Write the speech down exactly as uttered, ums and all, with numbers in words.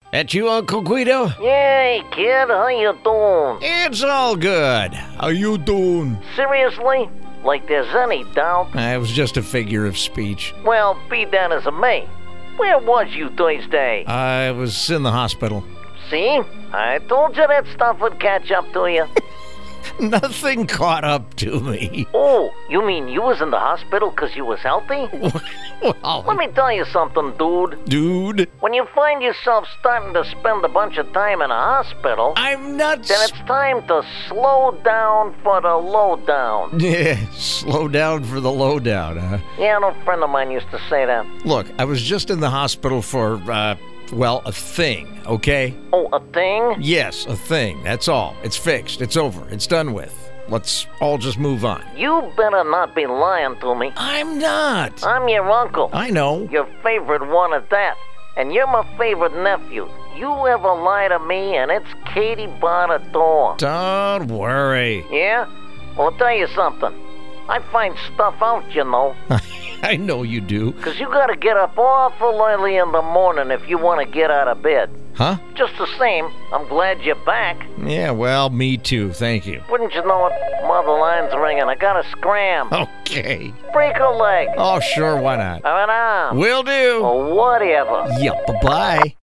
That you, Uncle Guido? Hey, kid, how you doing? It's all good. How you doing? Seriously? Like there's any doubt? It was just a figure of speech. Well, be that as it may. Where was you Thursday? I was in the hospital. See? I told you that stuff would catch up to you. Nothing caught up to me. Oh, you mean you was in the hospital because you was healthy? Well, Let me tell you something, dude. dude, When you find yourself starting to spend a bunch of time in a hospital, I'm not... then it's time to slow down for the lowdown. Yeah, slow down for the lowdown, huh? Yeah, an old friend of mine used to say that. Look, I was just in the hospital for, uh, well, a thing, okay? Oh, a thing? Yes, a thing. That's all. It's fixed. It's over. It's done with. Let's all just move on. You better not be lying to me. I'm not. I'm your uncle. I know. Your favorite one at that. And you're my favorite nephew. You ever lie to me and it's Katie by the door. Don't worry. Yeah? Well, I'll tell you something. I find stuff out, you know. I know you do. Because you gotta get up awful early in the morning if you want to get out of bed. Huh? Just the same, I'm glad you're back. Yeah, well, me too. Thank you. Wouldn't you know it? Mother line's ringing. I gotta scram. Okay. Break a leg. Oh, sure. Why not? All right, now. Will do. Or whatever. Yep. Bye-bye.